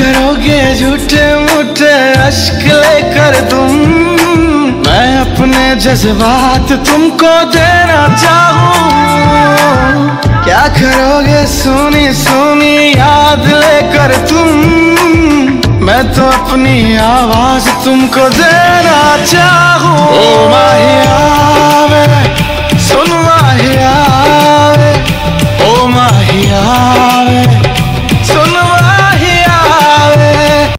करोगे झूठे मूठे अश्क लेकर तुम, मैं अपने जज्बात तुमको देना चाहूँ। क्या करोगे सोनी सोनी याद लेकर तुम, मैं तो अपनी आवाज तुमको देना चाहूँ। ओ माहिया वे